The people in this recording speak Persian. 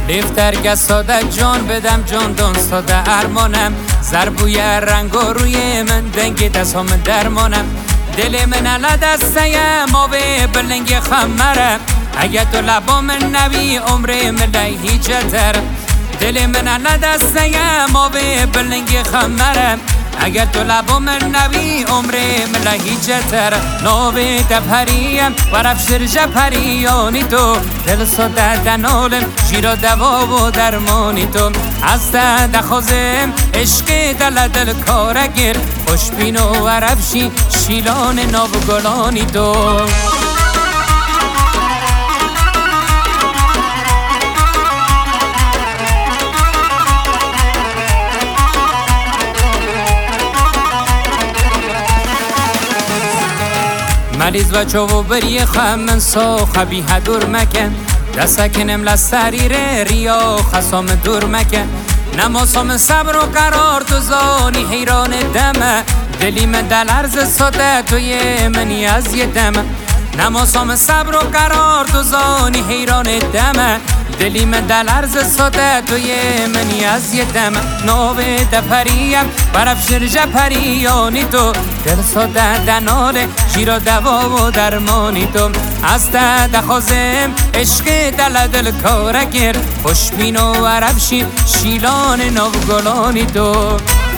لیفتر ساده جان بدم جان دان ساده ارمانم ضربوی رنگ و روی من دنگ دستام درمانم دل من علا دستیم آبه بلنگ خمره اگه تو لبا من نبی عمر من هیچ تر دل من علا دستیم آبه بلنگ خمره اگر تو لبا من نبی عمر من هیچ تر نوبه دپریم و رفشر جپریانی تو دل ساده دنالم شیرا دوا و درمانی تو از دخوزم عشق دل کارگر خوشبین و رفشی شیلان ناو گلانی تو مریض و چوو بری خمن سو خبیه دور مکن دستکنم لسریر ریا خسام دور مکن نماسم صبر و قرار تو زانی حیران دمه دلی من دل عرض ساده توی منی از یه دمه نماسم صبر و قرار تو زانی حیران دمه دلی من دل عرض ساده توی منی از یه دمه نوبه دپریم برفشر جپریانی تو دل ساده دناله شیرا دوا و درمانی تو از دخوزم عشق دل کارگر خوشبین و رفشی شیلان ناو گلانی تو